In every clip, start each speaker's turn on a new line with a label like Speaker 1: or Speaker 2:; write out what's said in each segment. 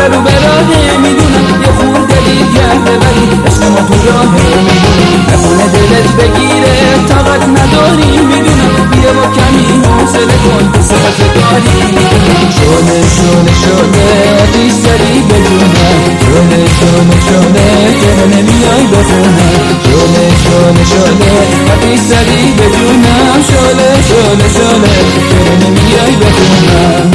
Speaker 1: رو به راهه میدونم یه خورده دیگر ببری عشق ما تو راهه میدونم نکنه دلت بگیره طاقت نداری میدونم بیا با کمی حوصله کن تو صفت داری شله شله شله آتیش زدی به جونم شله شله شله چرا نمیای بخونم شله شله شله آتیش زدی به جونم شله شله شله چرا نمیای بخونم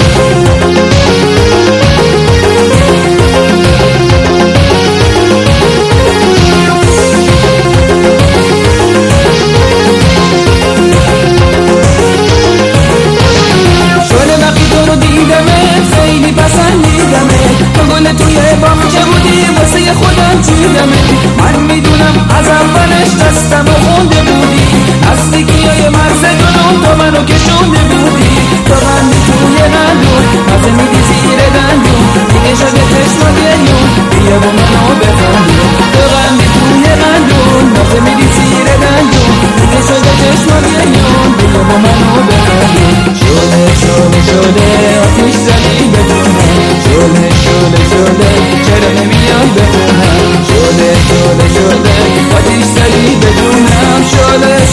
Speaker 1: خیلی پسندیدمه تو گل توی باغچه بودی واسه خودم چیدمه من میدونم از اولش دستم خونده بودی نزدیکیای مرز جنون تو منو کشونده بودی تو بندی توی دندون مزه میدی زیر دندون دیگه شده چشم و گریون بیا با منو بخندی تو بندی توی دندون مزه میدی زیر دندون دیگه شده چشم و گریون بیا با منو بخندی شله شله شله آتیش زدی به جونم شله شله شله چرا نمیای بخونم شله شله شله آتیش زدی به جونم شله